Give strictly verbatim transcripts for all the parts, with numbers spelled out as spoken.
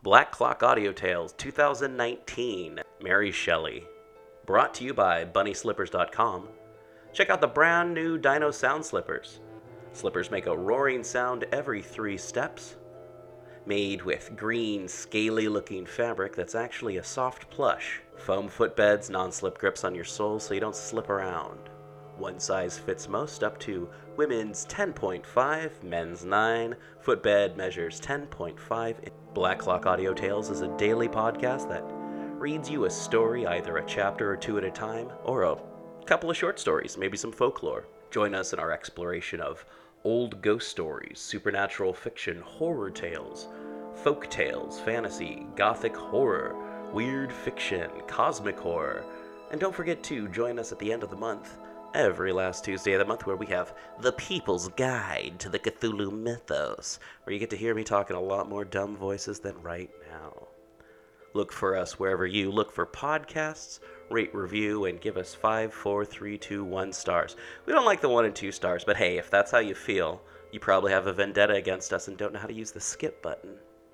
Black Clock Audio Tales twenty nineteen, Mary Shelley. Brought to you by bunny slippers dot com. Check out the brand new Dino Sound Slippers. Slippers make a roaring sound every three steps. Made with green, scaly-looking fabric that's actually a soft plush. Foam footbeds, non-slip grips on your soles so you don't slip around. One size fits most, up to women's ten point five, men's nine. Footbed measures ten point five. Black Clock Audio Tales is a daily podcast that reads you a story, either a chapter or two at a time, or a couple of short stories, maybe some folklore. Join us in our exploration of old ghost stories, supernatural fiction, horror tales, folk tales, fantasy, gothic horror, weird fiction, cosmic horror. And don't forget to join us at the end of the month, every last Tuesday of the month, where we have The People's Guide to the Cthulhu Mythos, where you get to hear me talking a lot more dumb voices than right now. Look for us wherever you look for podcasts, rate, review, and give us five, four, three, two, one stars. We don't like the one and two stars, but hey, if that's how you feel, you probably have a vendetta against us and don't know how to use the skip button.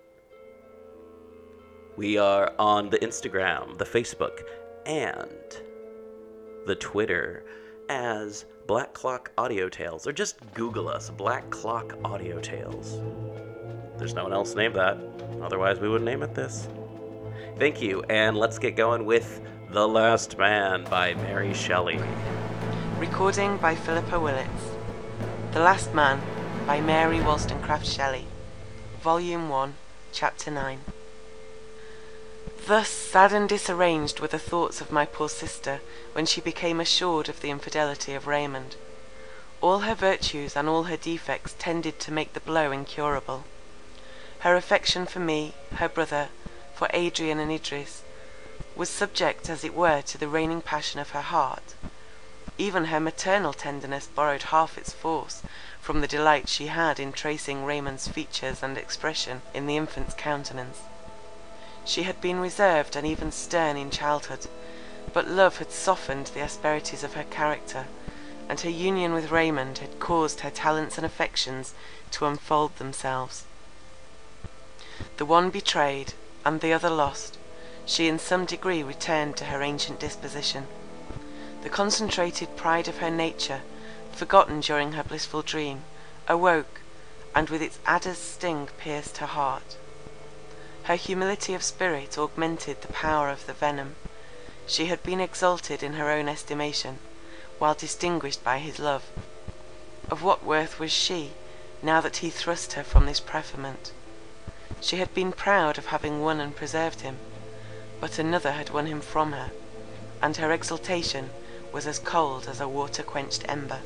We are on the Instagram, the Facebook, and the Twitter as Black Clock Audio Tales, or just Google us, Black Clock Audio Tales. There's no one else named that, otherwise we would name it this. Thank you, and let's get going with The Last Man by Mary Shelley. Recording by Philippa Willits. The Last Man by Mary Wollstonecraft Shelley. Volume one, Chapter nine. Thus sad and disarranged were the thoughts of my poor sister when she became assured of the infidelity of Raymond. All her virtues and all her defects tended to make the blow incurable. Her affection for me, her brother, for Adrian and Idris, was subject as it were to the reigning passion of her heart. Even her maternal tenderness borrowed half its force from the delight she had in tracing Raymond's features and expression in the infant's countenance. She had been reserved and even stern in childhood, but love had softened the asperities of her character, and her union with Raymond had caused her talents and affections to unfold themselves. The one betrayed, and the other lost, she in some degree returned to her ancient disposition. The concentrated pride of her nature, forgotten during her blissful dream, awoke, and with its adder's sting pierced her heart. Her humility of spirit augmented the power of the venom. She had been exalted in her own estimation, while distinguished by his love. Of what worth was she, now that he thrust her from this preferment? She had been proud of having won and preserved him, but another had won him from her, and her exultation was as cold as a water-quenched ember.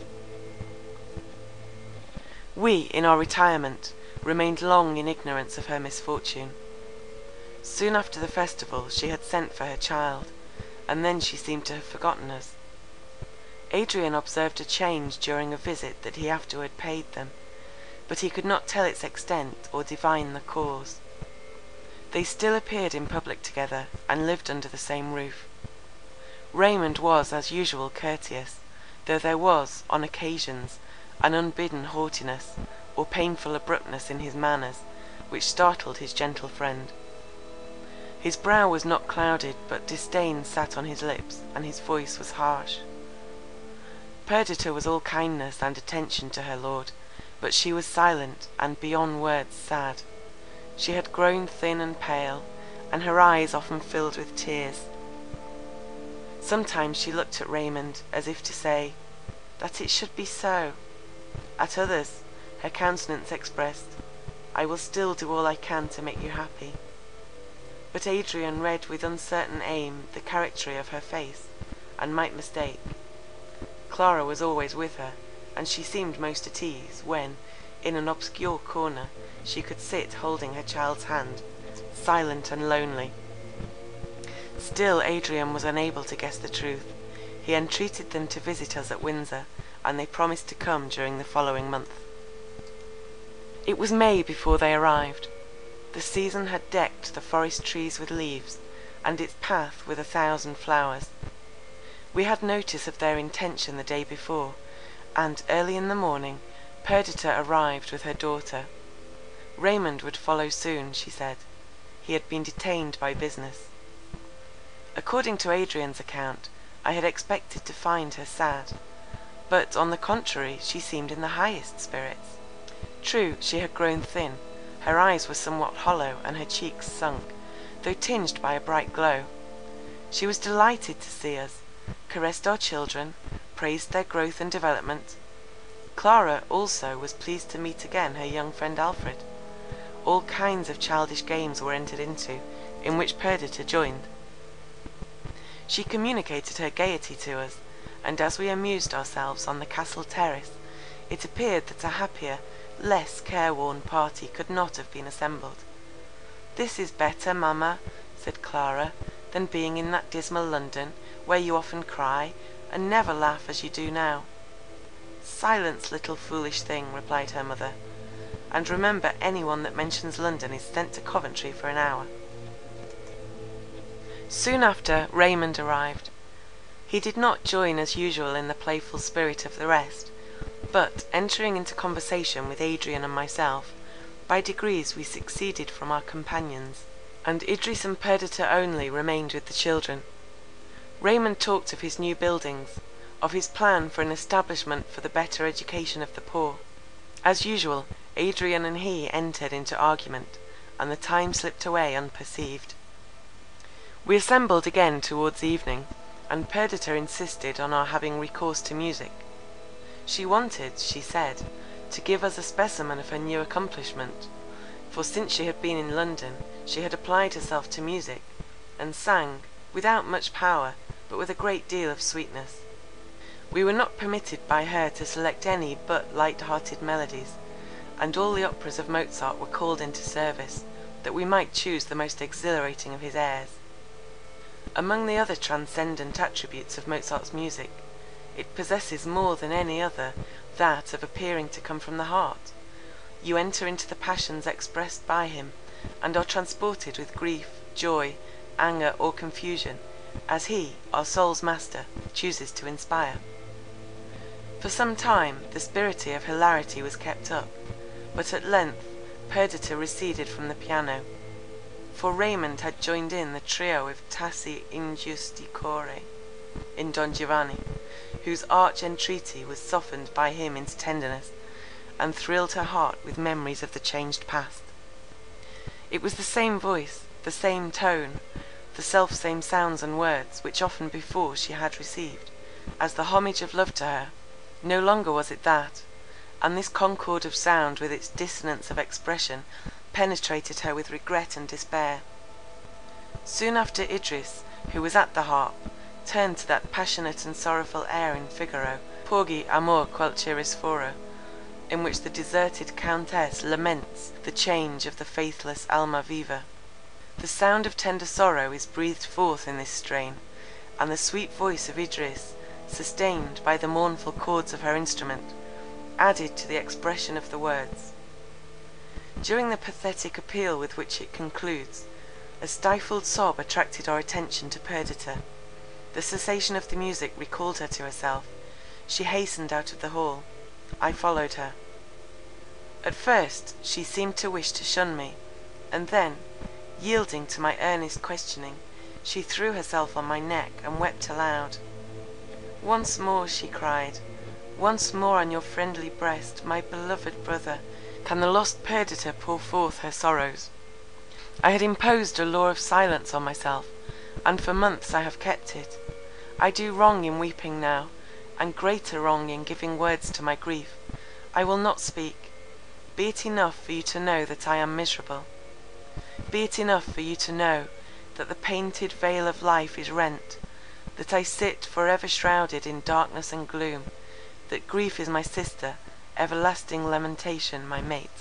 We, in our retirement, remained long in ignorance of her misfortune. Soon after the festival she had sent for her child, and then she seemed to have forgotten us. Adrian observed a change during a visit that he afterward paid them, but he could not tell its extent or divine the cause. They still appeared in public together, and lived under the same roof. Raymond was, as usual, courteous, though there was, on occasions, an unbidden haughtiness, or painful abruptness in his manners, which startled his gentle friend. His brow was not clouded, but disdain sat on his lips, and his voice was harsh. Perdita was all kindness and attention to her lord, but she was silent, and beyond words sad. She had grown thin and pale, and her eyes often filled with tears. Sometimes she looked at Raymond, as if to say, that it should be so. At others, her countenance expressed, I will still do all I can to make you happy. But Adrian read with uncertain aim the charactery of her face, and might mistake. Clara was always with her, and she seemed most at ease, when, in an obscure corner, she could sit holding her child's hand, silent and lonely. Still Adrian was unable to guess the truth. He entreated them to visit us at Windsor, and they promised to come during the following month. It was May before they arrived. The season had decked the forest trees with leaves, and its path with a thousand flowers. We had notice of their intention the day before, and early in the morning Perdita arrived with her daughter. Raymond would follow soon, she said. he had been detained by business. According to Adrian's account, I had expected to find her sad, but on the contrary she seemed in the highest spirits. True, she had grown thin, her eyes were somewhat hollow and her cheeks sunk, though tinged by a bright glow. She was delighted to see us, caressed our children, praised their growth and development. Clara also was pleased to meet again her young friend Alfred. All kinds of childish games were entered into, in which Perdita joined. She communicated her gaiety to us, and as we amused ourselves on the castle terrace, it appeared that a happier, less careworn party could not have been assembled. "This is better, mamma," said Clara, "than being in that dismal London, where you often cry, and never laugh as you do now." "Silence, little foolish thing," replied her mother, "and remember any one that mentions London is sent to Coventry for an hour." Soon after, Raymond arrived. He did not join as usual in the playful spirit of the rest, but, entering into conversation with Adrian and myself, by degrees we succeeded from our companions, and Idris and Perdita only remained with the children. Raymond talked of his new buildings, of his plan for an establishment for the better education of the poor. As usual, Adrian and he entered into argument, and the time slipped away unperceived. We assembled again towards evening, and Perdita insisted on our having recourse to music. She wanted, she said, to give us a specimen of her new accomplishment, for since she had been in London, she had applied herself to music, and sang, without much power, but with a great deal of sweetness. We were not permitted by her to select any but light-hearted melodies, and all the operas of Mozart were called into service, that we might choose the most exhilarating of his airs. Among the other transcendent attributes of Mozart's music, it possesses more than any other that of appearing to come from the heart. You enter into the passions expressed by him, and are transported with grief, joy, anger, or confusion, as he, our soul's master, chooses to inspire. For some time the spirity of hilarity was kept up, but at length Perdita receded from the piano, for Raymond had joined in the trio of Tassi Ingiusticore in Don Giovanni, whose arch entreaty was softened by him into tenderness, and thrilled her heart with memories of the changed past. It was the same voice, the same tone, the self-same sounds and words, which often before she had received, as the homage of love to her. No longer was it that, and this concord of sound with its dissonance of expression penetrated her with regret and despair. Soon after Idris, who was at the harp, turned to that passionate and sorrowful air in Figaro, Porgi amor quel ciris foro, in which the deserted Countess laments the change of the faithless Almaviva. The sound of tender sorrow is breathed forth in this strain, and the sweet voice of Idris, sustained by the mournful chords of her instrument, added to the expression of the words. During the pathetic appeal with which it concludes, a stifled sob attracted our attention to Perdita. The cessation of the music recalled her to herself. She hastened out of the hall. I followed her. At first she seemed to wish to shun me, and then, yielding to my earnest questioning, she threw herself on my neck and wept aloud. "Once more," she cried, "once more on your friendly breast, my beloved brother, can the lost Perdita pour forth her sorrows. I had imposed a law of silence on myself, and for months I have kept it. I do wrong in weeping now, and greater wrong in giving words to my grief. I will not speak. Be it enough for you to know that I am miserable. Be it enough for you to know that the painted veil of life is rent, that I sit for ever shrouded in darkness and gloom, that grief is my sister, everlasting lamentation my mate."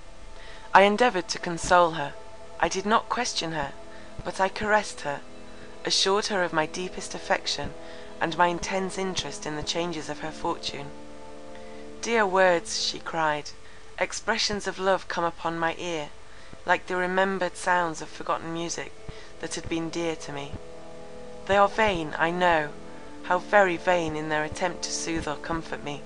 I endeavoured to console her. I did not question her, but I caressed her, assured her of my deepest affection, and my intense interest in the changes of her fortune. "Dear words," she cried, "expressions of love come upon my ear, like the remembered sounds of forgotten music that had been dear to me. They are vain, I know, how very vain in their attempt to soothe or comfort me.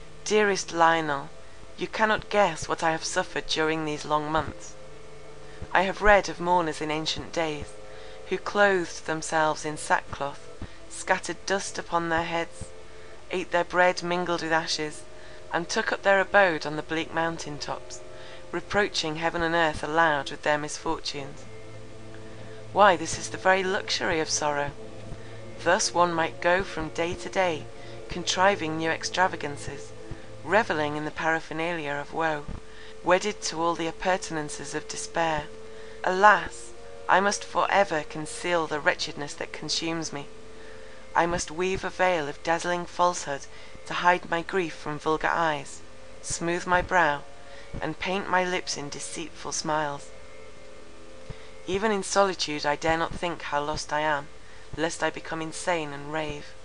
Dearest Lionel, you cannot guess what I have suffered during these long months. I have read of mourners in ancient days, who clothed themselves in sackcloth, scattered dust upon their heads, ate their bread mingled with ashes, and took up their abode on the bleak mountain tops, reproaching heaven and earth aloud with their misfortunes. Why, this is the very luxury of sorrow. Thus one might go from day to day, contriving new extravagances, revelling in the paraphernalia of woe, wedded to all the appurtenances of despair. Alas! I must for ever conceal the wretchedness that consumes me. I must weave a veil of dazzling falsehood to hide my grief from vulgar eyes, smooth my brow, and paint my lips in deceitful smiles. Even in solitude I dare not think how lost I am, lest I become insane and rave.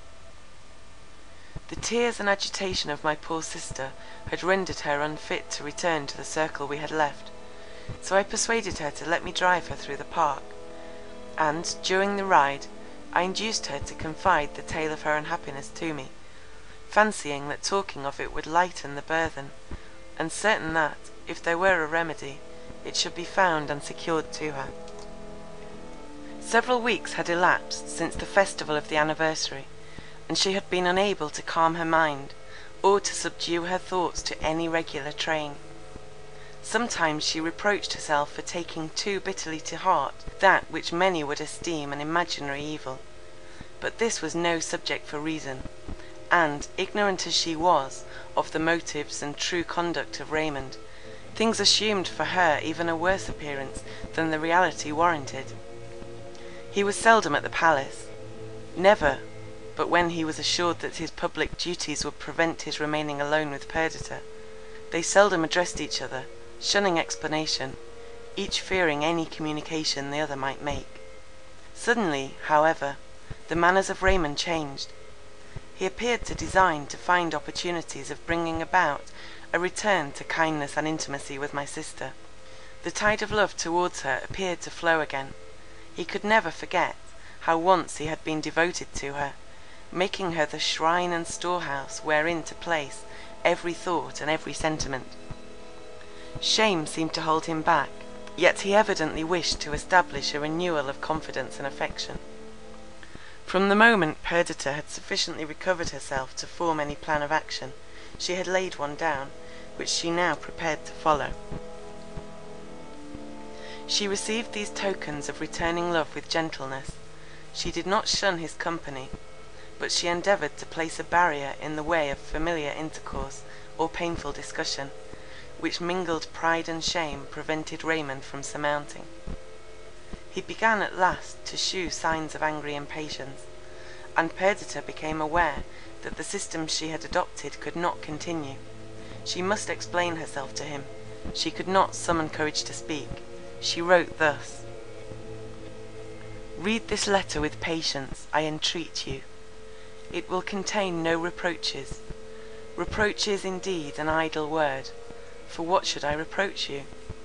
The tears and agitation of my poor sister had rendered her unfit to return to the circle we had left, so I persuaded her to let me drive her through the park, and, during the ride, I induced her to confide the tale of her unhappiness to me, fancying that talking of it would lighten the burthen, and certain that, if there were a remedy, it should be found and secured to her. Several weeks had elapsed since the festival of the anniversary, and she had been unable to calm her mind, or to subdue her thoughts to any regular train. Sometimes she reproached herself for taking too bitterly to heart that which many would esteem an imaginary evil, but this was no subject for reason, and, ignorant as she was of the motives and true conduct of Raymond, things assumed for her even a worse appearance than the reality warranted. He was seldom at the palace, never, but when he was assured that his public duties would prevent his remaining alone with Perdita. They seldom addressed each other, shunning explanation, each fearing any communication the other might make. Suddenly, however, the manners of Raymond changed. He appeared to design to find opportunities of bringing about a return to kindness and intimacy with my sister. The tide of love towards her appeared to flow again. He could never forget how once he had been devoted to her, making her the shrine and storehouse wherein to place every thought and every sentiment. Shame seemed to hold him back, yet he evidently wished to establish a renewal of confidence and affection. From the moment Perdita had sufficiently recovered herself to form any plan of action, she had laid one down, which she now prepared to follow. She received these tokens of returning love with gentleness. She did not shun his company, but she endeavoured to place a barrier in the way of familiar intercourse or painful discussion, which mingled pride and shame prevented Raymond from surmounting. He began at last to shew signs of angry impatience, and Perdita became aware that the system she had adopted could not continue. She must explain herself to him. She could not summon courage to speak. She wrote thus: "Read this letter with patience, I entreat you. It will contain no reproaches. Reproach is indeed an idle word, for what should I reproach you?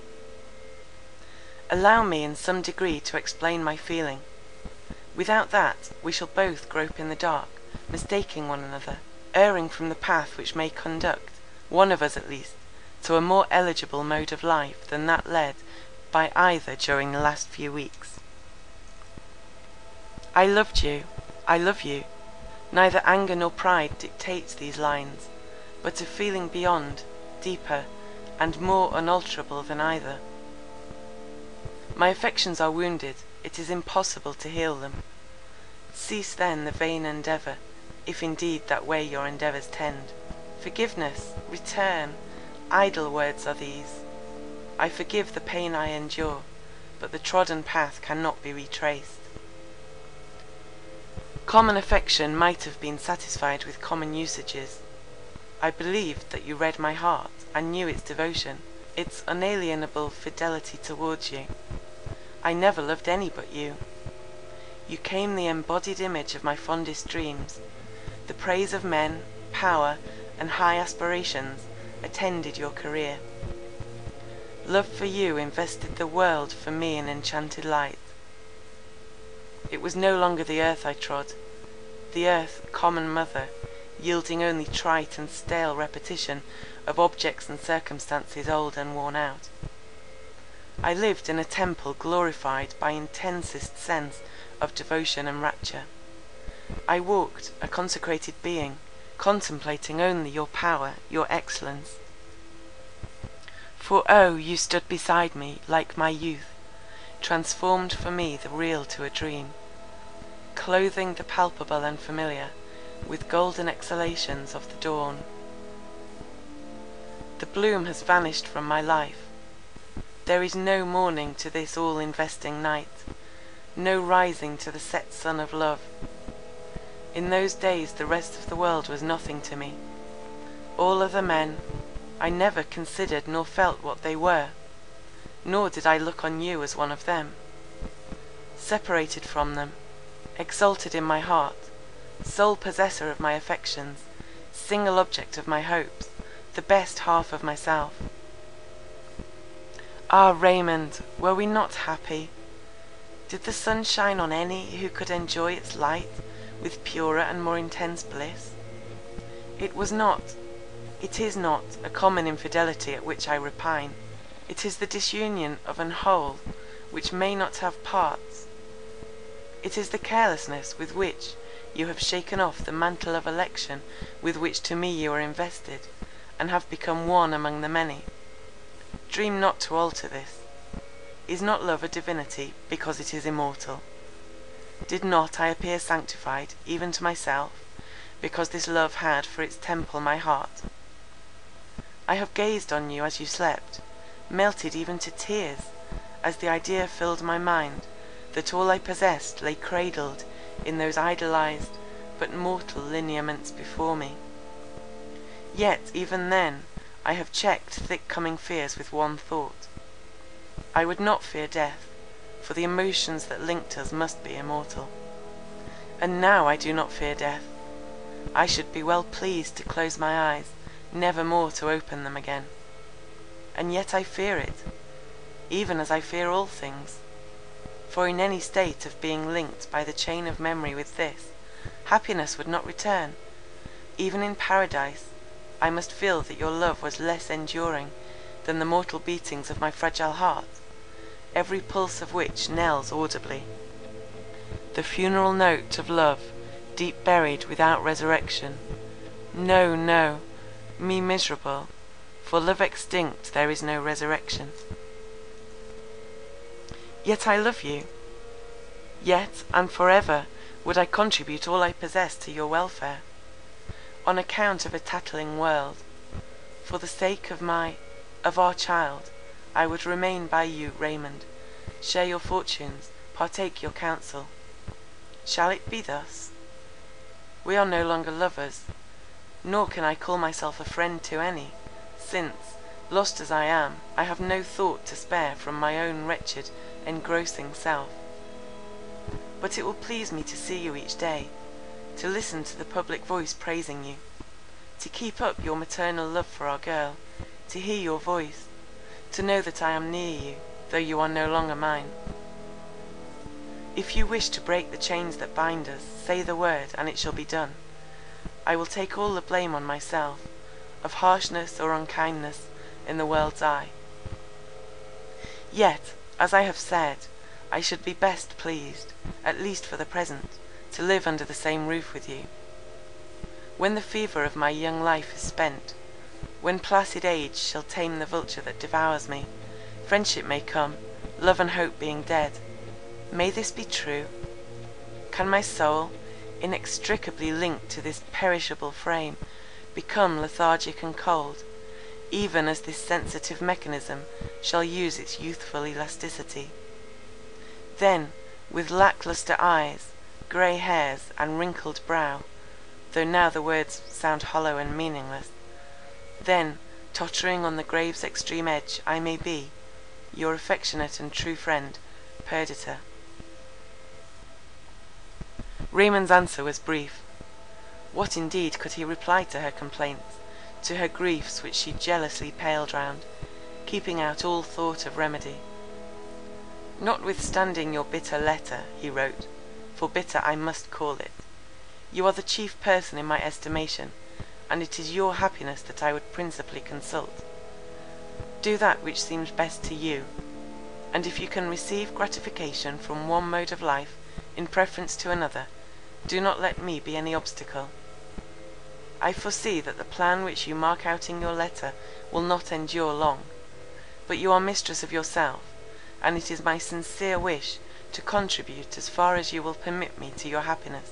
Allow me in some degree to explain my feeling. Without that, we shall both grope in the dark, mistaking one another, erring from the path which may conduct, one of us at least, to a more eligible mode of life than that led by either during the last few weeks. I loved you, I love you. Neither anger nor pride dictates these lines, but a feeling beyond, deeper, and more unalterable than either. My affections are wounded, it is impossible to heal them. Cease then the vain endeavour, if indeed that way your endeavours tend. Forgiveness, return, idle words are these. I forgive the pain I endure, but the trodden path cannot be retraced. Common affection might have been satisfied with common usages. I believed that you read my heart, and knew its devotion, its unalienable fidelity towards you. I never loved any but you. You came the embodied image of my fondest dreams. The praise of men, power, and high aspirations attended your career. Love for you invested the world for me in enchanted light. It was no longer the earth I trod, the earth, common mother, yielding only trite and stale repetition of objects and circumstances old and worn out. I lived in a temple glorified by intensest sense of devotion and rapture. I walked, a consecrated being, contemplating only your power, your excellence. For oh, you stood beside me like my youth, transformed for me the real to a dream, clothing the palpable and familiar with golden exhalations of the dawn. The bloom has vanished from my life. There is no morning to this all-investing night, no rising to the set sun of love. In those days the rest of the world was nothing to me. All other men, I never considered nor felt what they were, nor did I look on you as one of them. Separated from them, exalted in my heart, sole possessor of my affections, single object of my hopes, the best half of myself. Ah, Raymond, were we not happy? Did the sun shine on any who could enjoy its light with purer and more intense bliss? It was not, it is not, a common infidelity at which I repine. It is the disunion of an whole which may not have parts. It is the carelessness with which you have shaken off the mantle of election with which to me you are invested, and have become one among the many. Dream not to alter this. Is not love a divinity because it is immortal? Did not I appear sanctified, even to myself, because this love had for its temple my heart? I have gazed on you as you slept, melted even to tears, as the idea filled my mind, that all I possessed lay cradled in those idolized but mortal lineaments before me. Yet, even then, I have checked thick-coming fears with one thought. I would not fear death, for the emotions that linked us must be immortal. And now I do not fear death. I should be well pleased to close my eyes, never more to open them again. And yet I fear it, even as I fear all things. For in any state of being linked by the chain of memory with this, happiness would not return. Even in paradise, I must feel that your love was less enduring than the mortal beatings of my fragile heart, every pulse of which knells audibly. The funeral note of love, deep buried without resurrection. No, no, me miserable, for love extinct there is no resurrection. Yet I love you. Yet and forever would I contribute all I possess to your welfare, on account of a tattling world. For the sake of my, of our child, I would remain by you, Raymond, share your fortunes, partake your counsel. Shall it be thus? We are no longer lovers, nor can I call myself a friend to any, since, lost as I am, I have no thought to spare from my own wretched, engrossing self. But it will please me to see you each day, to listen to the public voice praising you, to keep up your maternal love for our girl, to hear your voice, to know that I am near you, though you are no longer mine. If you wish to break the chains that bind us, say the word, and it shall be done. I will take all the blame on myself, of harshness or unkindness in the world's eye. Yet, as I have said, I should be best pleased, at least for the present, to live under the same roof with you. When the fever of my young life is spent, when placid age shall tame the vulture that devours me, friendship may come, love and hope being dead. May this be true? Can my soul, inextricably linked to this perishable frame, become lethargic and cold, even as this sensitive mechanism shall use its youthful elasticity? Then, with lackluster eyes, grey hairs, and wrinkled brow, though now the words sound hollow and meaningless, then, tottering on the grave's extreme edge, I may be your affectionate and true friend, Perdita. Raymond's answer was brief. What indeed could he reply to her complaints, to her griefs which she jealously paled round, keeping out all thought of remedy? Notwithstanding your bitter letter, he wrote, for bitter I must call it, you are the chief person in my estimation, and it is your happiness that I would principally consult. Do that which seems best to you. and if you can receive gratification from one mode of life in preference to another, do not let me be any obstacle. I foresee that the plan which you mark out in your letter will not endure long, but you are mistress of yourself, and it is my sincere wish to contribute as far as you will permit me to your happiness."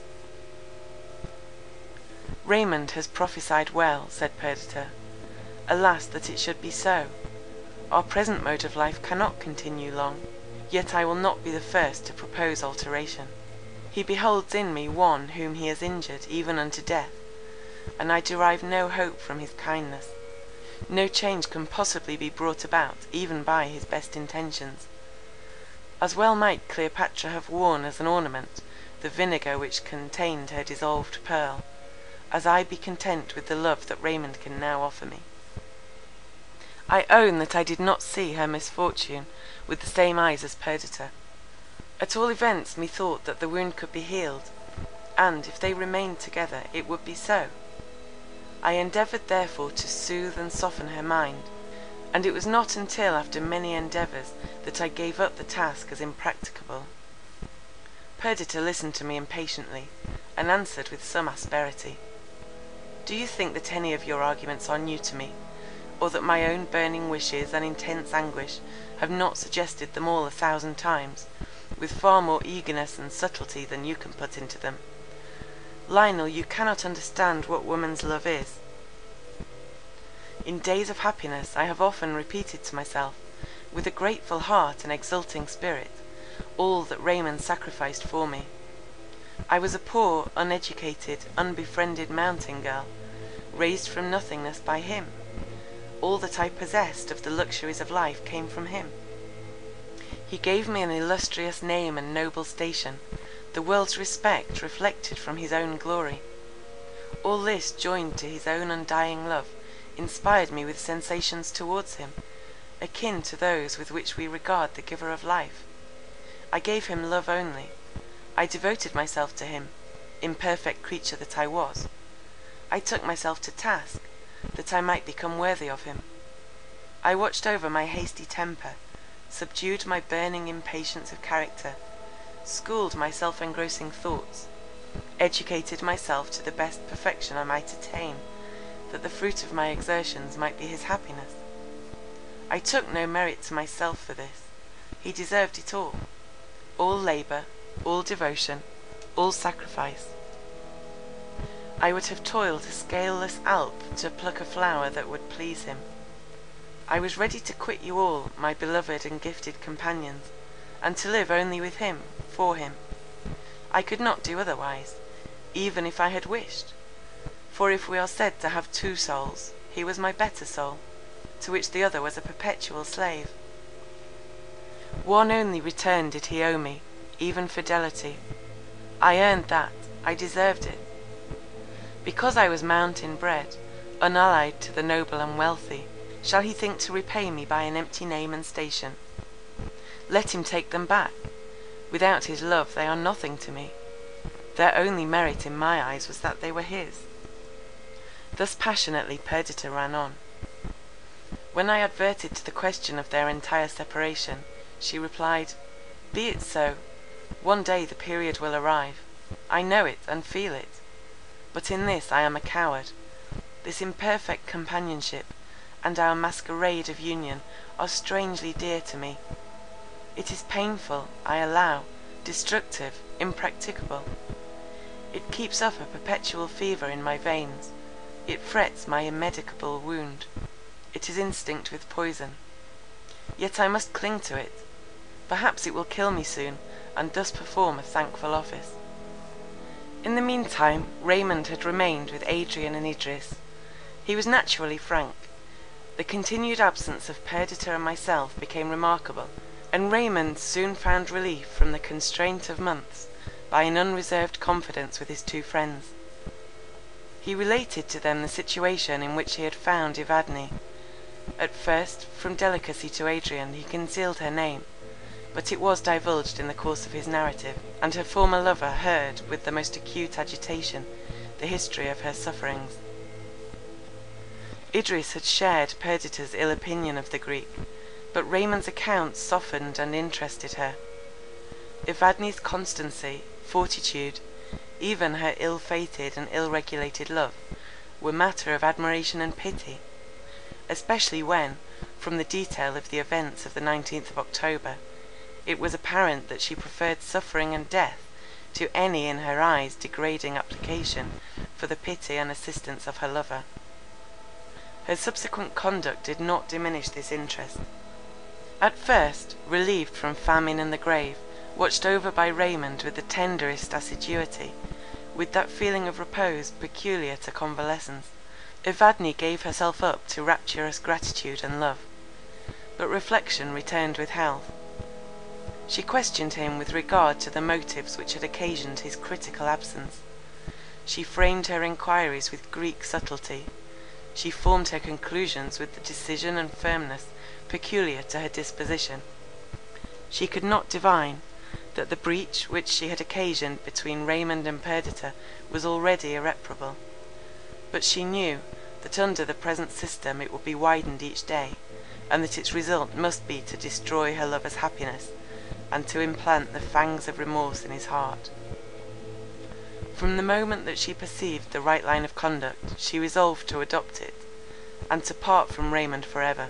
"Raymond has prophesied well," said Perdita. "Alas, that it should be so! Our present mode of life cannot continue long, yet I will not be the first to propose alteration. He beholds in me one whom he has injured even unto death, and I derive no hope from his kindness. No change can possibly be brought about even by his best intentions. As well might Cleopatra have worn as an ornament the vinegar which contained her dissolved pearl, as I be content with the love that Raymond can now offer me." I own that I did not see her misfortune with the same eyes as Perdita. At all events methought that the wound could be healed, and if they remained together it would be so. I endeavoured therefore to soothe and soften her mind, and it was not until after many endeavours that I gave up the task as impracticable. Perdita listened to me impatiently, and answered with some asperity. "Do you think that any of your arguments are new to me, or that my own burning wishes and intense anguish have not suggested them all a thousand times, with far more eagerness and subtlety than you can put into them? Lionel, you cannot understand what woman's love is. In days of happiness I have often repeated to myself, with a grateful heart and exulting spirit, all that Raymond sacrificed for me. I was a poor, uneducated, unbefriended mountain girl, raised from nothingness by him. All that I possessed of the luxuries of life came from him. He gave me an illustrious name and noble station, the world's respect reflected from his own glory. All this, joined to his own undying love, inspired me with sensations towards him, akin to those with which we regard the giver of life. I gave him love only. I devoted myself to him, imperfect creature that I was. I took myself to task, that I might become worthy of him. I watched over my hasty temper, subdued my burning impatience of character, schooled my self-engrossing thoughts, educated myself to the best perfection I might attain, that the fruit of my exertions might be his happiness. I took no merit to myself for this. He deserved it all. All labour, all devotion, all sacrifice. I would have toiled a scaleless Alp to pluck a flower that would please him. I was ready to quit you all, my beloved and gifted companions, and to live only with him, for him. I could not do otherwise, even if I had wished. For if we are said to have two souls, he was my better soul, to which the other was a perpetual slave. One only return did he owe me, even fidelity. I earned that, I deserved it. Because I was mountain bred, unallied to the noble and wealthy, shall he think to repay me by an empty name and station? Let him take them back. Without his love they are nothing to me. Their only merit in my eyes was that they were his. Thus passionately Perdita ran on. When I adverted to the question of their entire separation, she replied, "Be it so. One day the period will arrive. I know it and feel it. But in this I am a coward. This imperfect companionship, and our masquerade of union, are strangely dear to me. It is painful, I allow, destructive, impracticable. It keeps up a perpetual fever in my veins. It frets my immedicable wound. It is instinct with poison. Yet I must cling to it. Perhaps it will kill me soon, and thus perform a thankful office." In the meantime, Raymond had remained with Adrian and Idris. He was naturally frank. The continued absence of Perdita and myself became remarkable, and Raymond soon found relief from the constraint of months by an unreserved confidence with his two friends. He related to them the situation in which he had found Evadne. At first, from delicacy to Adrian, he concealed her name, but it was divulged in the course of his narrative, and her former lover heard with the most acute agitation the history of her sufferings. Idris had shared Perdita's ill opinion of the Greek, but Raymond's account softened and interested her. Evadne's constancy, fortitude, even her ill-fated and ill-regulated love, were matter of admiration and pity, especially when, from the detail of the events of the nineteenth of October, it was apparent that she preferred suffering and death to any in her eyes degrading application for the pity and assistance of her lover. Her subsequent conduct did not diminish this interest. At first, relieved from famine and the grave, watched over by Raymond with the tenderest assiduity, with that feeling of repose peculiar to convalescence, Evadne gave herself up to rapturous gratitude and love. But reflection returned with health. She questioned him with regard to the motives which had occasioned his critical absence. She framed her inquiries with Greek subtlety. She formed her conclusions with the decision and firmness peculiar to her disposition. She could not divine that the breach which she had occasioned between Raymond and Perdita was already irreparable, but she knew that under the present system it would be widened each day, and that its result must be to destroy her lover's happiness, and to implant the fangs of remorse in his heart. From the moment that she perceived the right line of conduct, she resolved to adopt it, and to part from Raymond for ever.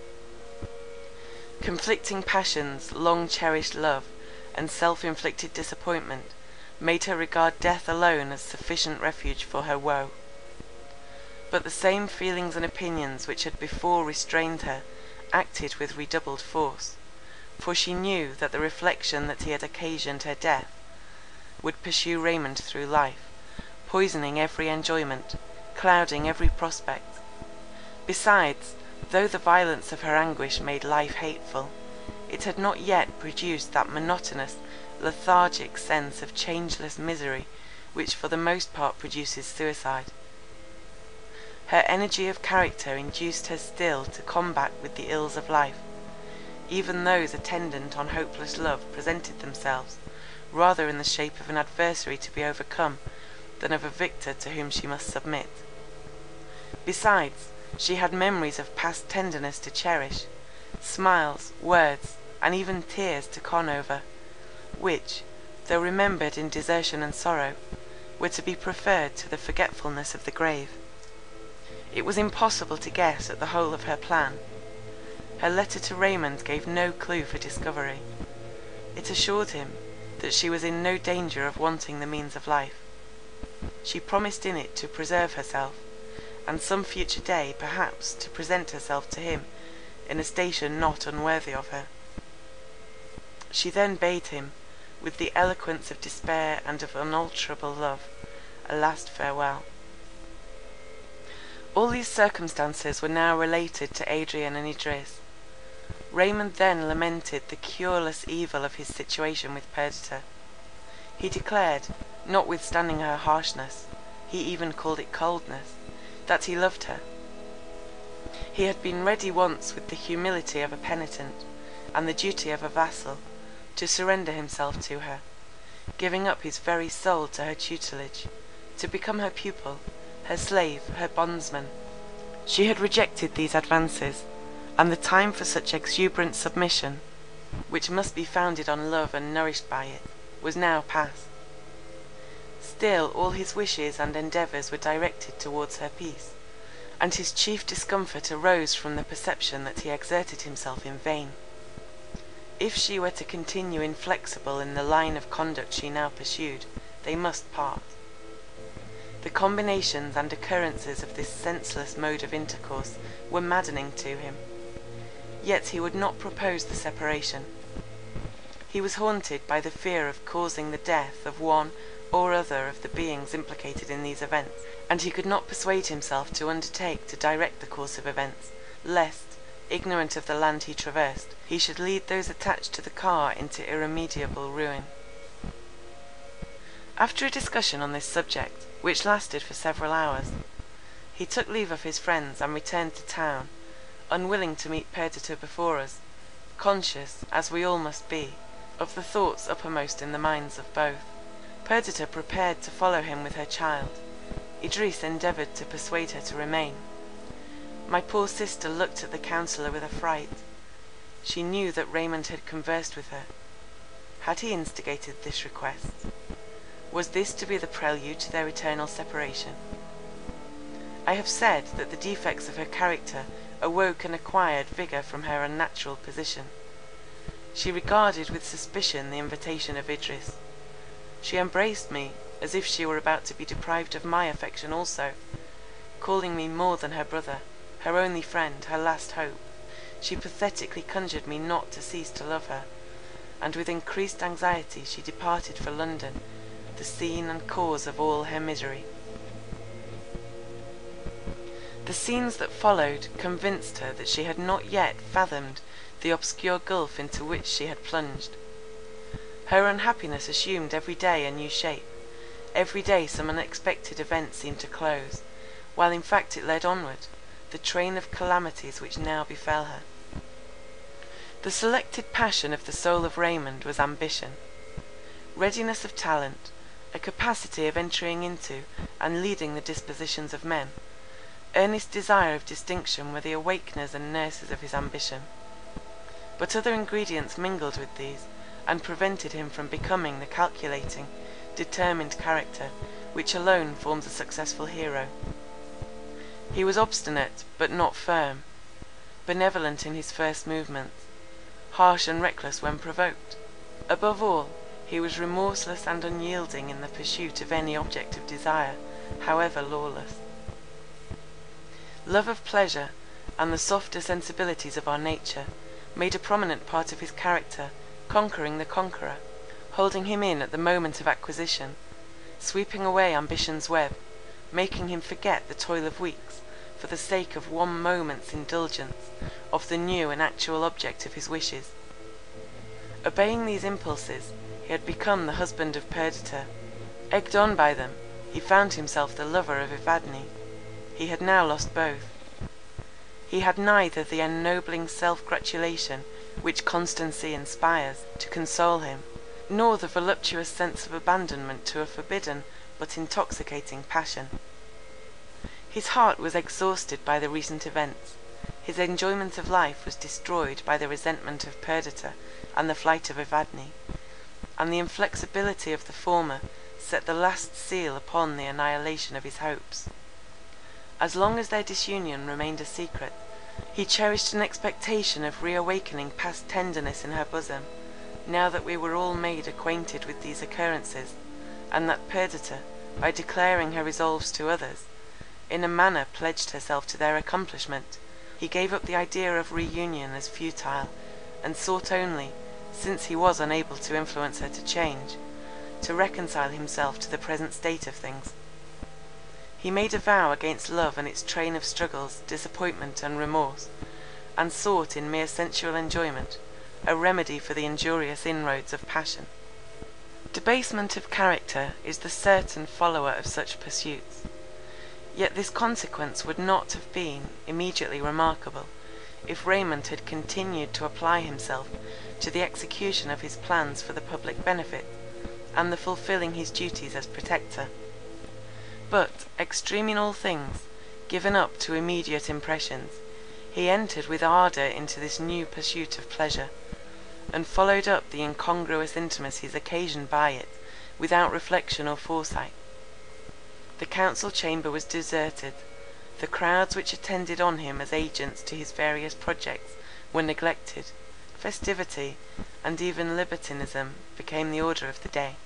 Conflicting passions, long-cherished love, and self-inflicted disappointment, made her regard death alone as sufficient refuge for her woe. But the same feelings and opinions which had before restrained her, acted with redoubled force, for she knew that the reflection that he had occasioned her death would pursue Raymond through life, poisoning every enjoyment, clouding every prospect. Besides, though the violence of her anguish made life hateful, it had not yet produced that monotonous, lethargic sense of changeless misery which for the most part produces suicide. Her energy of character induced her still to combat with the ills of life. Even those attendant on hopeless love presented themselves, rather in the shape of an adversary to be overcome, than of a victor to whom she must submit. Besides, she had memories of past tenderness to cherish, smiles, words, and even tears to con over, which, though remembered in desertion and sorrow, were to be preferred to the forgetfulness of the grave. It was impossible to guess at the whole of her plan. Her letter to Raymond gave no clue for discovery. It assured him that she was in no danger of wanting the means of life. She promised in it to preserve herself, and some future day perhaps to present herself to him in a station not unworthy of her. She then bade him, with the eloquence of despair and of unalterable love, a last farewell. All these circumstances were now related to Adrian and Idris. Raymond then lamented the cureless evil of his situation with Perdita. He declared, notwithstanding her harshness, he even called it coldness, that he loved her. He had been ready once with the humility of a penitent, and the duty of a vassal, to surrender himself to her, giving up his very soul to her tutelage, to become her pupil, her slave, her bondsman. She had rejected these advances, and the time for such exuberant submission, which must be founded on love and nourished by it, was now past. Still all his wishes and endeavours were directed towards her peace, and his chief discomfort arose from the perception that he exerted himself in vain. If she were to continue inflexible in the line of conduct she now pursued, they must part. The combinations and occurrences of this senseless mode of intercourse were maddening to him, yet he would not propose the separation. He was haunted by the fear of causing the death of one or other of the beings implicated in these events, and he could not persuade himself to undertake to direct the course of events, lest, ignorant of the land he traversed, he should lead those attached to the car into irremediable ruin. After a discussion on this subject, which lasted for several hours, he took leave of his friends and returned to town, unwilling to meet Perdita before us, conscious, as we all must be, of the thoughts uppermost in the minds of both. Perdita prepared to follow him with her child. Idris endeavoured to persuade her to remain. My poor sister looked at the counsellor with affright. she knew that Raymond had conversed with her. Had he instigated this request? Was this to be the prelude to their eternal separation? I have said that the defects of her character awoke and acquired vigour from her unnatural position. She regarded with suspicion the invitation of Idris. She embraced me as if she were about to be deprived of my affection also, calling me more than her brother, her only friend, her last hope. She pathetically conjured me not to cease to love her, and with increased anxiety she departed for London, the scene and cause of all her misery. The scenes that followed convinced her that she had not yet fathomed the obscure gulf into which she had plunged. Her unhappiness assumed every day a new shape. Every day some unexpected event seemed to close, while in fact it led onward, the train of calamities which now befell her. The selected passion of the soul of Raymond was ambition. Readiness of talent, a capacity of entering into and leading the dispositions of men, earnest desire of distinction were the awakeners and nurses of his ambition. But other ingredients mingled with these, and prevented him from becoming the calculating, determined character, which alone forms a successful hero. He was obstinate, but not firm, benevolent in his first movements, harsh and reckless when provoked. Above all, he was remorseless and unyielding in the pursuit of any object of desire, however lawless. Love of pleasure, and the softer sensibilities of our nature, made a prominent part of his character, conquering the conqueror, holding him in at the moment of acquisition, sweeping away ambition's web, making him forget the toil of weeks, for the sake of one moment's indulgence of the new and actual object of his wishes. Obeying these impulses, he had become the husband of Perdita. Egged on by them, he found himself the lover of Evadne. He had now lost both. He had neither the ennobling self-gratulation which constancy inspires to console him, nor the voluptuous sense of abandonment to a forbidden but intoxicating passion. His heart was exhausted by the recent events, his enjoyment of life was destroyed by the resentment of Perdita and the flight of Evadne, and the inflexibility of the former set the last seal upon the annihilation of his hopes. As long as their disunion remained a secret, he cherished an expectation of reawakening past tenderness in her bosom, now that we were all made acquainted with these occurrences, and that Perdita, by declaring her resolves to others, in a manner pledged herself to their accomplishment. He gave up the idea of reunion as futile, and sought only, since he was unable to influence her to change, to reconcile himself to the present state of things. He made a vow against love and its train of struggles, disappointment, and remorse, and sought in mere sensual enjoyment a remedy for the injurious inroads of passion. Debasement of character is the certain follower of such pursuits. Yet this consequence would not have been immediately remarkable, if Raymond had continued to apply himself to the execution of his plans for the public benefit, and the fulfilling his duties as protector. But, extreme in all things, given up to immediate impressions, he entered with ardour into this new pursuit of pleasure, and followed up the incongruous intimacies occasioned by it, without reflection or foresight. The council chamber was deserted, the crowds which attended on him as agents to his various projects were neglected, festivity, and even libertinism became the order of the day.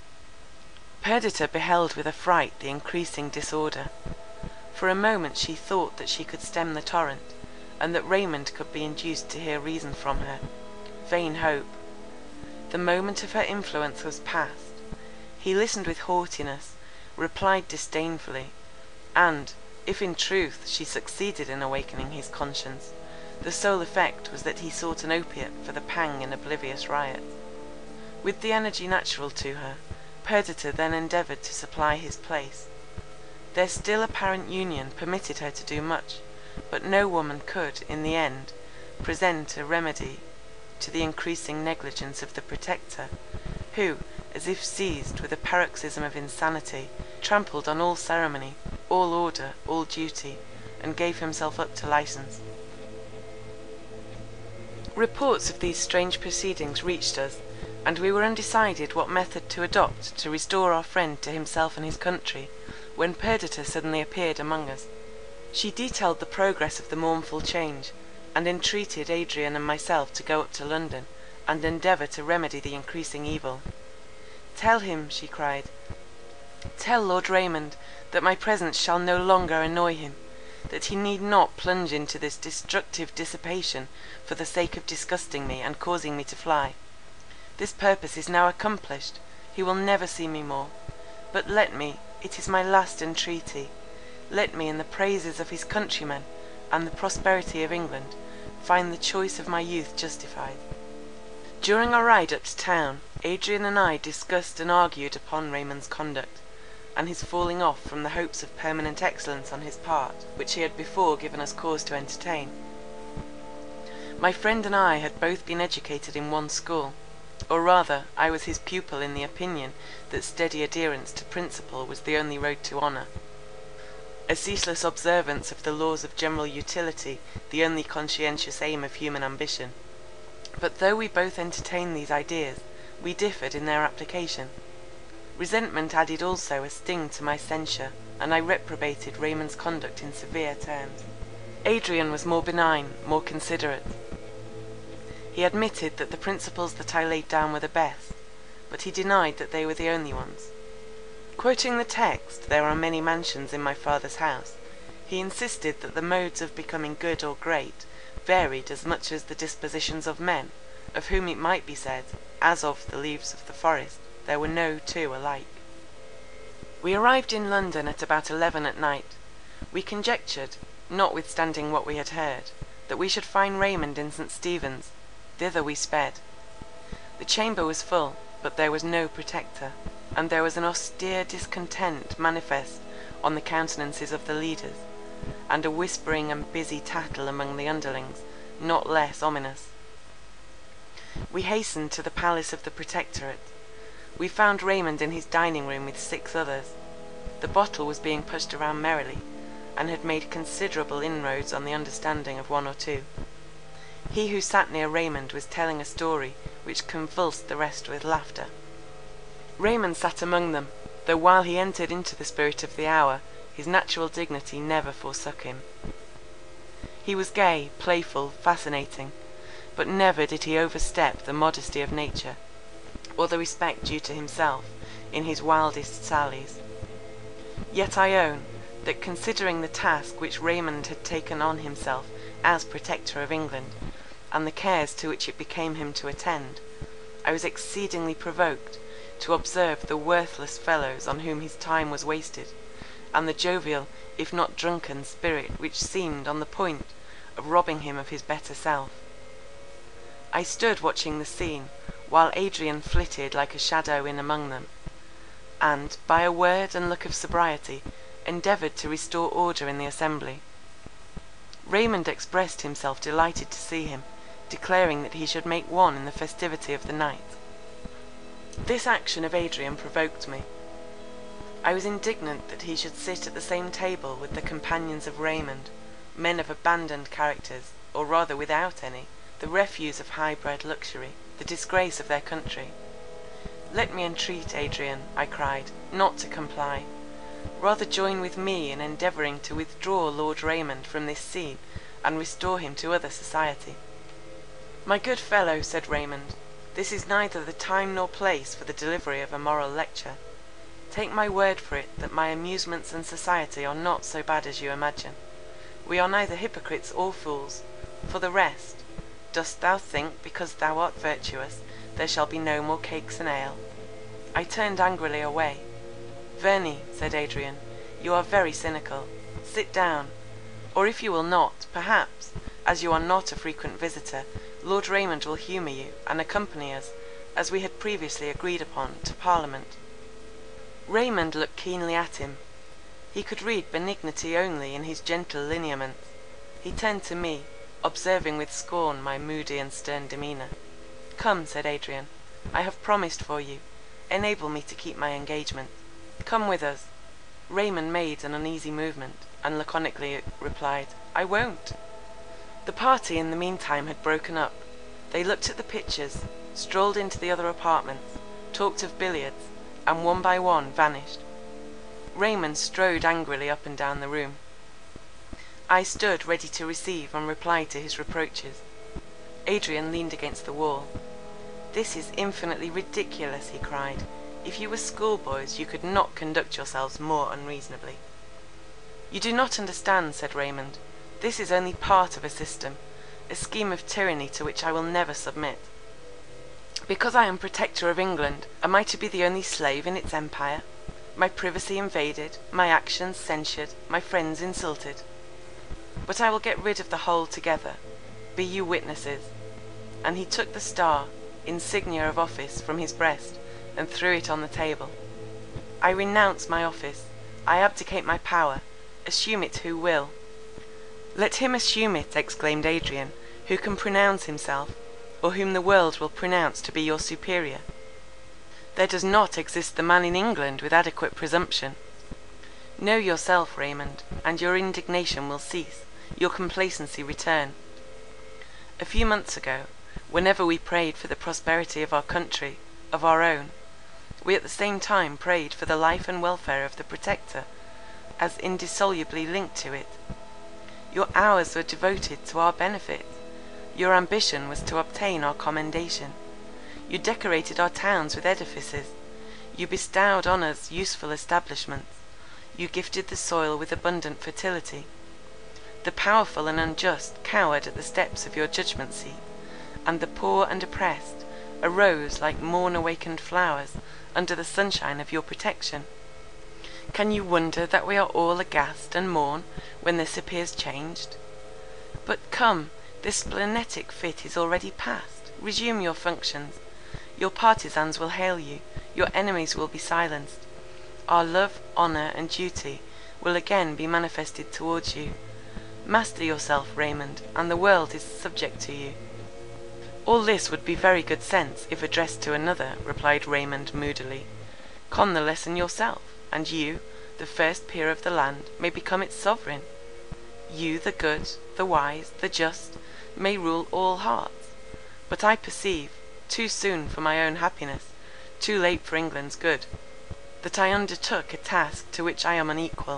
Perdita beheld with affright the increasing disorder. For a moment she thought that she could stem the torrent, and that Raymond could be induced to hear reason from her. Vain hope! The moment of her influence was past. He listened with haughtiness, replied disdainfully, and, if in truth she succeeded in awakening his conscience, the sole effect was that he sought an opiate for the pang in oblivious riot. With the energy natural to her, Perdita then endeavoured to supply his place. Their still apparent union permitted her to do much, but no woman could, in the end, present a remedy to the increasing negligence of the protector, who, as if seized with a paroxysm of insanity, trampled on all ceremony, all order, all duty, and gave himself up to license. Reports of these strange proceedings reached us, and we were undecided what method to adopt to restore our friend to himself and his country, when Perdita suddenly appeared among us. She detailed the progress of the mournful change, and entreated Adrian and myself to go up to London, and endeavour to remedy the increasing evil. "Tell him," she cried, "tell Lord Raymond, that my presence shall no longer annoy him, that he need not plunge into this destructive dissipation for the sake of disgusting me and causing me to fly. This purpose is now accomplished, he will never see me more, but let me, it is my last entreaty, let me in the praises of his countrymen, and the prosperity of England, find the choice of my youth justified." During our ride up to town, Adrian and I discussed and argued upon Raymond's conduct, and his falling off from the hopes of permanent excellence on his part, which he had before given us cause to entertain. My friend and I had both been educated in one school, or rather I was his pupil in the opinion that steady adherence to principle was the only road to honour, a ceaseless observance of the laws of general utility the only conscientious aim of human ambition. But though we both entertained these ideas, we differed in their application. Resentment added also a sting to my censure, and I reprobated Raymond's conduct in severe terms. Adrian was more benign, more considerate. He admitted that the principles that I laid down were the best, but he denied that they were the only ones. Quoting the text, "There are many mansions in my Father's house," he insisted that the modes of becoming good or great varied as much as the dispositions of men, of whom it might be said, as of the leaves of the forest, there were no two alike. We arrived in London at about eleven at night. We conjectured, notwithstanding what we had heard, that we should find Raymond in St. Stephen's. Thither we sped. The chamber was full, but there was no protector, and there was an austere discontent manifest on the countenances of the leaders, and a whispering and busy tattle among the underlings, not less ominous. We hastened to the palace of the Protectorate. We found Raymond in his dining room with six others. The bottle was being pushed around merrily, and had made considerable inroads on the understanding of one or two. He who sat near Raymond was telling a story which convulsed the rest with laughter. Raymond sat among them, though while he entered into the spirit of the hour, his natural dignity never forsook him. He was gay, playful, fascinating, but never did he overstep the modesty of nature, or the respect due to himself, in his wildest sallies. Yet I own, that considering the task which Raymond had taken on himself as Protector of England, and the cares to which it became him to attend, I was exceedingly provoked to observe the worthless fellows on whom his time was wasted, and the jovial, if not drunken, spirit which seemed on the point of robbing him of his better self. I stood watching the scene, while Adrian flitted like a shadow in among them, and, by a word and look of sobriety, endeavoured to restore order in the assembly. Raymond expressed himself delighted to see him, declaring that he should make one in the festivity of the night. This action of Adrian provoked me. I was indignant that he should sit at the same table with the companions of Raymond, men of abandoned characters, or rather without any, the refuse of high-bred luxury, the disgrace of their country. "Let me entreat Adrian," I cried, "not to comply. Rather join with me in endeavouring to withdraw Lord Raymond from this scene, and restore him to other society." "My good fellow," said Raymond, "this is neither the time nor place for the delivery of a moral lecture. Take my word for it that my amusements and society are not so bad as you imagine. We are neither hypocrites or fools. For the rest, dost thou think, because thou art virtuous, there shall be no more cakes and ale?" I turned angrily away. "Verney," said Adrian, "you are very cynical. Sit down, or if you will not, perhaps, as you are not a frequent visitor, Lord Raymond will humour you, and accompany us, as we had previously agreed upon, to Parliament." Raymond looked keenly at him. He could read benignity only in his gentle lineaments. He turned to me, observing with scorn my moody and stern demeanour. "Come," said Adrian, "I have promised for you. Enable me to keep my engagement. Come with us." Raymond made an uneasy movement, and laconically replied, "I won't." The party in the meantime had broken up. They looked at the pictures, strolled into the other apartments, talked of billiards, and one by one vanished. Raymond strode angrily up and down the room. I stood ready to receive and reply to his reproaches. Adrian leaned against the wall. "This is infinitely ridiculous," he cried. "If you were schoolboys, you could not conduct yourselves more unreasonably." "You do not understand," said Raymond. "This is only part of a system, a scheme of tyranny to which I will never submit. Because I am protector of England, am I to be the only slave in its empire? My privacy invaded, my actions censured, my friends insulted? But I will get rid of the whole together. Be you witnesses." And he took the star, insignia of office, from his breast, and threw it on the table. "I renounce my office. I abdicate my power. Assume it who will." "Let him assume it," exclaimed Adrian, "who can pronounce himself, or whom the world will pronounce to be your superior. There does not exist the man in England with adequate presumption. Know yourself, Raymond, and your indignation will cease, your complacency return. A few months ago, whenever we prayed for the prosperity of our country, of our own, we at the same time prayed for the life and welfare of the Protector, as indissolubly linked to it. Your hours were devoted to our benefit. Your ambition was to obtain our commendation. You decorated our towns with edifices. You bestowed on us useful establishments. You gifted the soil with abundant fertility. The powerful and unjust cowered at the steps of your judgment seat, and the poor and oppressed arose like morn-awakened flowers under the sunshine of your protection. Can you wonder that we are all aghast and mourn when this appears changed? But come, this splenetic fit is already past. Resume your functions. Your partisans will hail you, your enemies will be silenced. Our love, honour, and duty will again be manifested towards you. Master yourself, Raymond, and the world is subject to you." "All this would be very good sense, if addressed to another," replied Raymond moodily. "Con the lesson yourself, and you, the first peer of the land, may become its sovereign. You, the good, the wise, the just, may rule all hearts. But I perceive, too soon for my own happiness, too late for England's good, that I undertook a task to which I am unequal.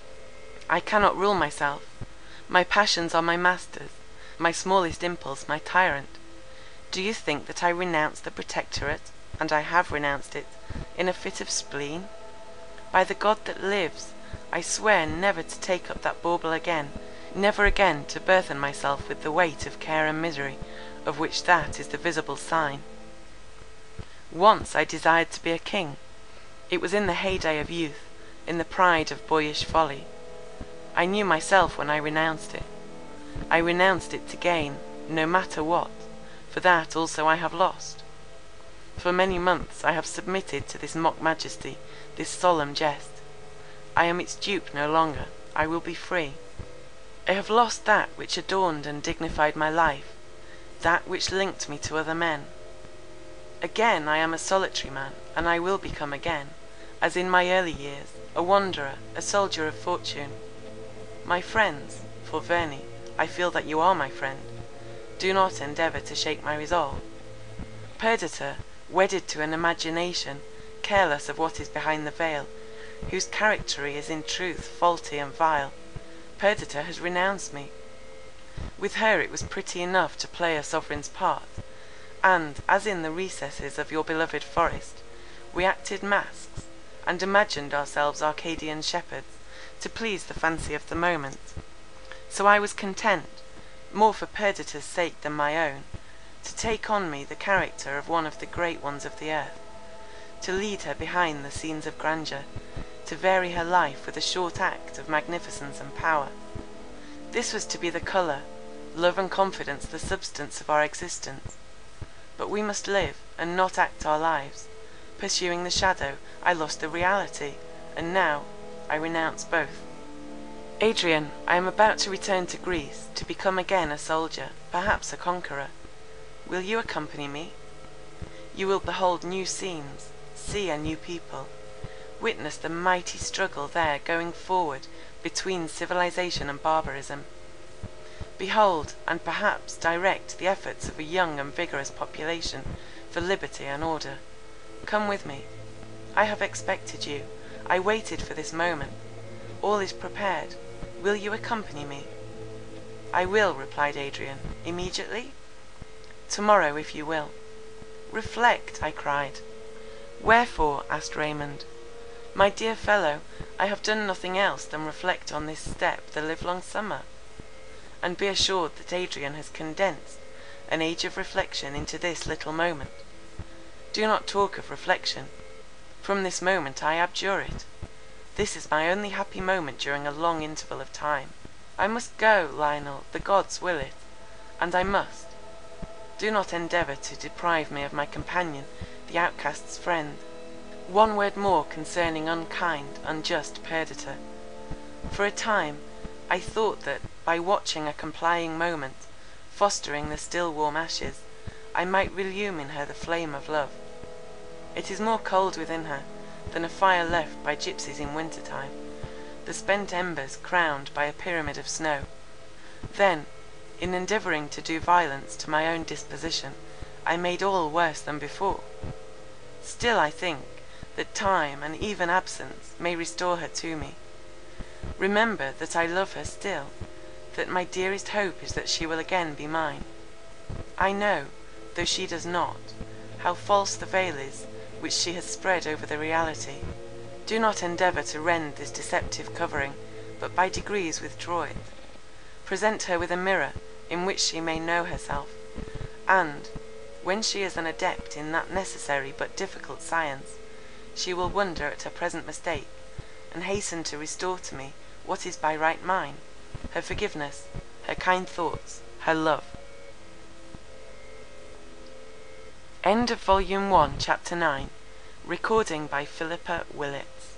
I cannot rule myself. My passions are my masters, my smallest impulse my tyrant. Do you think that I renounce the Protectorate, and I have renounced it, in a fit of spleen? By the God that lives, I swear never to take up that bauble again, never again to burthen myself with the weight of care and misery, of which that is the visible sign. Once I desired to be a king. It was in the heyday of youth, in the pride of boyish folly. I knew myself when I renounced it. I renounced it to gain, no matter what, for that also I have lost. For many months I have submitted to this mock majesty, this solemn jest. I am its dupe no longer. I will be free. I have lost that which adorned and dignified my life, that which linked me to other men. Again I am a solitary man, and I will become again, as in my early years, a wanderer, a soldier of fortune. My friends, for Verney, I feel that you are my friend, do not endeavour to shake my resolve. Perdita, wedded to an imagination, careless of what is behind the veil, whose character is in truth faulty and vile, Perdita has renounced me. With her it was pretty enough to play a sovereign's part, and, as in the recesses of your beloved forest, we acted masks, and imagined ourselves Arcadian shepherds, to please the fancy of the moment. So I was content, more for Perdita's sake than my own, to take on me the character of one of the great ones of the earth, to lead her behind the scenes of grandeur, to vary her life with a short act of magnificence and power. This was to be the colour, love and confidence the substance of our existence. But we must live, and not act our lives. Pursuing the shadow, I lost the reality, and now I renounce both. Adrian, I am about to return to Greece, to become again a soldier, perhaps a conqueror. Will you accompany me? You will behold new scenes, see a new people, witness the mighty struggle there going forward between civilization and barbarism. behold, and perhaps direct the efforts of a young and vigorous population for liberty and order. Come with me. I have expected you. I waited for this moment. All is prepared. Will you accompany me?" "I will," replied Adrian. "Immediately?" "Tomorrow, if you will." "Reflect," I cried. "Wherefore?" asked Raymond. "My dear fellow, I have done nothing else than reflect on this step the livelong summer." And be assured that Adrian has condensed an age of reflection into this little moment. Do not talk of reflection. From this moment I abjure it. This is my only happy moment during a long interval of time. I must go, Lionel, the gods will it, and I must. Do not endeavour to deprive me of my companion, the outcast's friend. One word more concerning unkind, unjust Perdita. For a time, I thought that, by watching a complying moment, fostering the still warm ashes, I might relume in her the flame of love. It is more cold within her, than a fire left by gypsies in winter time, the spent embers crowned by a pyramid of snow. Then, in endeavouring to do violence to my own disposition, I made all worse than before. Still I think, that time and even absence may restore her to me. Remember that I love her still, that my dearest hope is that she will again be mine. I know, though she does not, how false the veil is which she has spread over the reality. Do not endeavour to rend this deceptive covering, but by degrees withdraw it. Present her with a mirror in which she may know herself, and, when she is an adept in that necessary but difficult science, she will wonder at her present mistake, and hasten to restore to me what is by right mine, her forgiveness, her kind thoughts, her love. End of Volume one, Chapter nine. Recording by Philippa Willits.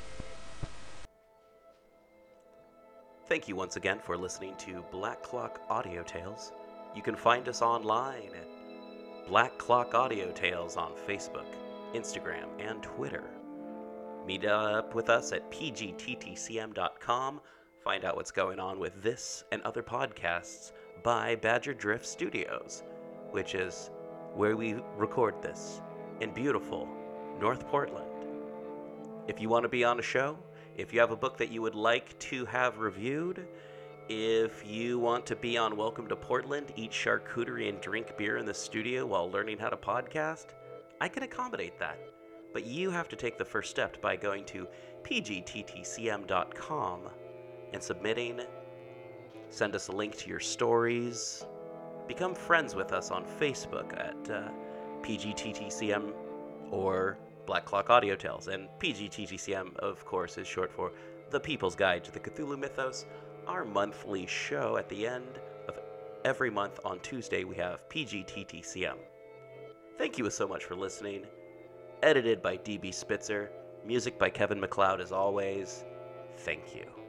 Thank you once again for listening to Black Clock Audio Tales. You can find us online at Black Clock Audio Tales on Facebook, Instagram, and Twitter. Meet up with us at p g t t c m dot com. Find out what's going on with this and other podcasts by Badger Drift Studios, which is where we record this in beautiful North Portland. If you want to be on a show, if you have a book that you would like to have reviewed, if you want to be on Welcome to Portland, eat charcuterie and drink beer in the studio while learning how to podcast, I can accommodate that. But you have to take the first step by going to p g t t c m dot com and submitting. Send us a link to your stories. Become friends with us on Facebook at uh, P G T T C M or Black Clock Audio Tales. And P G T T C M, of course, is short for The People's Guide to the Cthulhu Mythos. Our monthly show at the end of every month on Tuesday, we have P G T T C M. Thank you so much for listening. Edited by D B Spitzer. Music by Kevin MacLeod as always. Thank you.